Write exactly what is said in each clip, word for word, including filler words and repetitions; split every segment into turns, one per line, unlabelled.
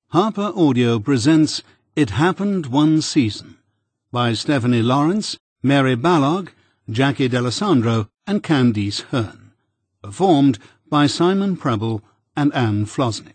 Harper Audio presents It Happened One Season by Stephanie Lawrence, Mary Balogh, Jackie D'Alessandro and Candice Hearn. Performed by Simon Preble and Anne Flosnick.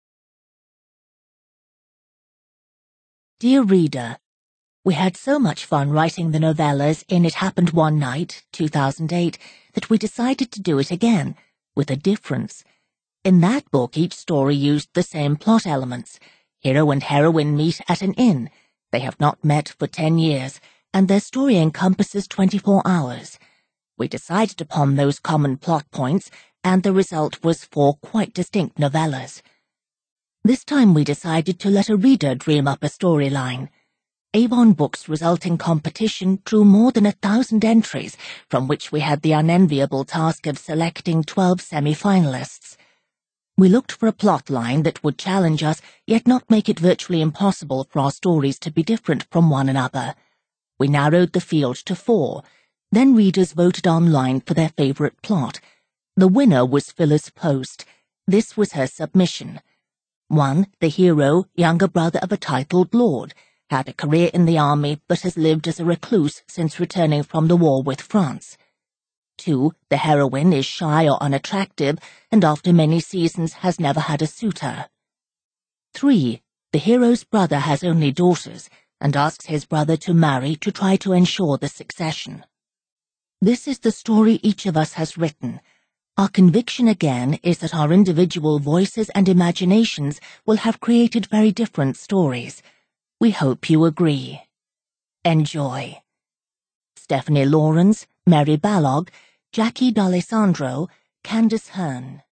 Dear reader, we had so much fun writing the novellas in It Happened One Night, two thousand eight, that we decided to do it again, with a difference. In that book, each story used the same plot elements. Hero and heroine meet at an inn. They have not met for ten years, and their story encompasses twenty-four hours. We decided upon those common plot points, and the result was four quite distinct novellas. This time we decided to let a reader dream up a storyline. Avon Books' resulting competition drew more than a thousand entries, from which we had the unenviable task of selecting twelve semi-finalists. We looked for a plot line that would challenge us, yet not make it virtually impossible for our stories to be different from one another. We narrowed the field to four. Then readers voted online for their favorite plot. The winner was Phyllis Post. This was her submission. One, the hero, younger brother of a titled lord, had a career in the army but has lived as a recluse since returning from the war with France. Two, the heroine is shy or unattractive, and after many seasons has never had a suitor. Three, the hero's brother has only daughters, and asks his brother to marry to try to ensure the succession. This is the story each of us has written. Our conviction again is that our individual voices and imaginations will have created very different stories. We hope you agree. Enjoy. Stephanie Lawrence, Mary Balogh, Jackie D'Alessandro, Candice Hearn.